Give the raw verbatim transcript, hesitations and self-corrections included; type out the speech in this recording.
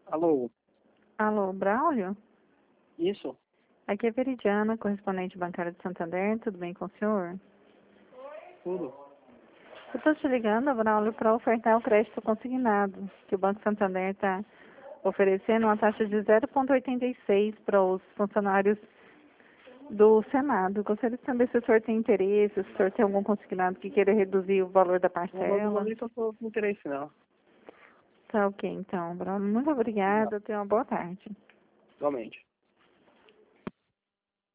Alô? Alô, Braulio? Isso? Aqui é Veridiana, correspondente bancária de Santander. Tudo bem com o senhor? Tudo? Eu estou te ligando, Braulio, para ofertar o crédito consignado, que o Banco Santander está oferecendo uma taxa de zero vírgula oitenta e seis para os funcionários do Senado. Gostaria de saber se o senhor tem interesse, se o senhor tem algum consignado que queira reduzir o valor da No parcela. momento eu estou com interesse, não. Tá ok, então, Braulio. Muito obrigada. Tenha uma boa tarde. Igualmente.